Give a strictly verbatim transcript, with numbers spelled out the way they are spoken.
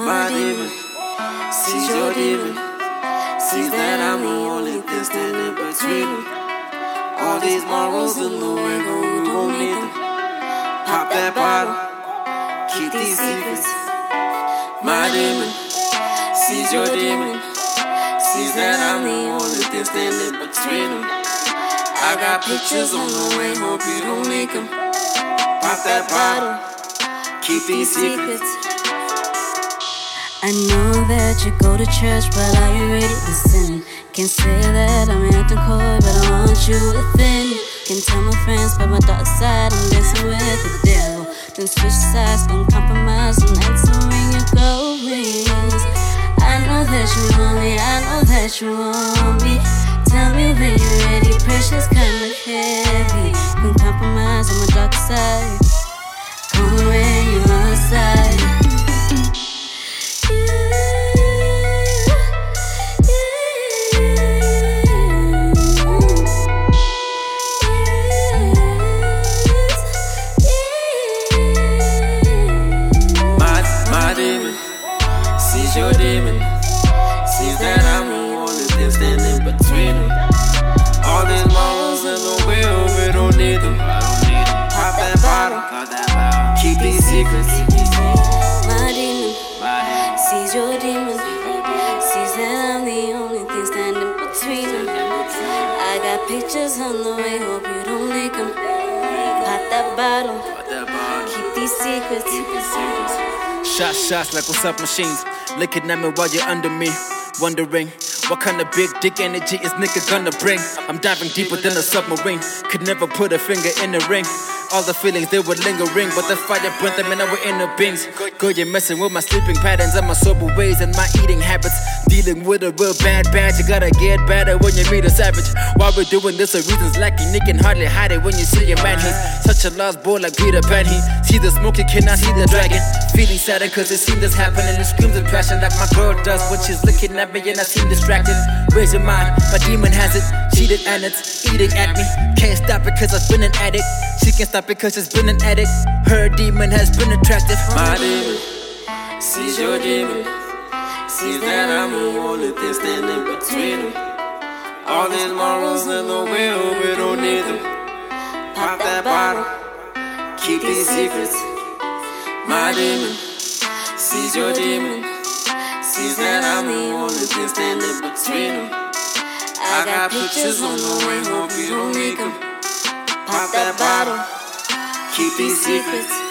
My demon sees your demon, sees that I'm the only thing standing between them. All these morals in the way, go, you don't need them. Pop that bottle, keep these secrets. My demon sees your demon, sees that I'm the only thing standing between them. I got pictures on the way, hope you don't leak them. Pop that bottle, keep these secrets. I know that you go to church, but are you ready to sin? Can't say that I'm acting coy, but I want you within. Can tell my friends, but my dark side, I'm dancing with the devil. Then switch sides, don't compromise, and answer when you go wings. I know that you want me, I know that you want me. Tell me when you're ready, pressure's kinda heavy. Can compromise on my dark side, come when you're my side. Sees your demon, sees that I'm the only thing standing between them. All these morals in the way, we don't need them. Pop that bottle, keep these secrets. My demon sees your demon, sees that I'm the only thing standing between them. I got pictures on the way, hope you don't leak them. Pop that bottle, keep these secrets. Shots, shots like what's up machines. Looking at me while you're under me, wondering what kind of big dick energy is nigga gonna bring. I'm diving deeper than a submarine, could never put a finger in the ring. All the feelings, they were lingering, but the fire burnt them and now we're inner beings. Girl, you're messing with my sleeping patterns and my sober ways and my eating habits. Dealing with a real bad bad, you gotta get better when you meet a savage. While we're doing this, the reasons lacking, you can hardly hide it when you see your man. He's such a lost boy like Peter Pan. He see the smoke, you cannot see the dragon. Feeling sadder cause it seems this happening. It screams in passion like my girl does when she's looking at me and I seem distracted. Raise your mind, my demon has it, cheated and it's eating at me. Can't stop it cause I've been an addict. She can't stop because it's been an addict. Her demon has been attractive. My demon sees your demon, sees that I'm the only thing standing between them. All these morals in the way, we don't need them. Pop that bottle, keep these secrets. My demon sees your demon, sees that I'm the only thing standing between them. I got pictures on the way, hope you don't leak them. Pop that bottle, keep these secrets.